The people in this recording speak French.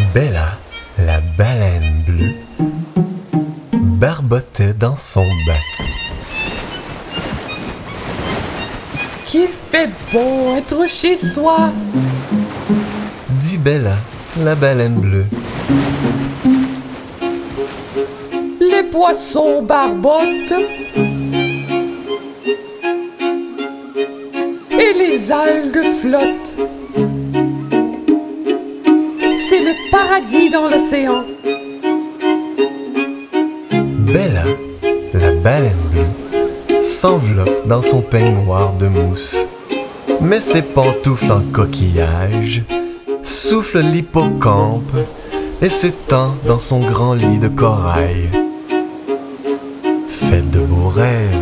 Bella, la baleine bleue, barbotait dans son bateau. Qu'il fait bon être chez soi, Dit Bella, la baleine bleue. les poissons barbotent et les algues flottent. C'est le paradis dans l'océan. Bella, la baleine bleue, s'enveloppe dans son peignoir de mousse, met ses pantoufles en coquillage, souffle l'hippocampe et s'étend dans son grand lit de corail. Fait de beaux rêves.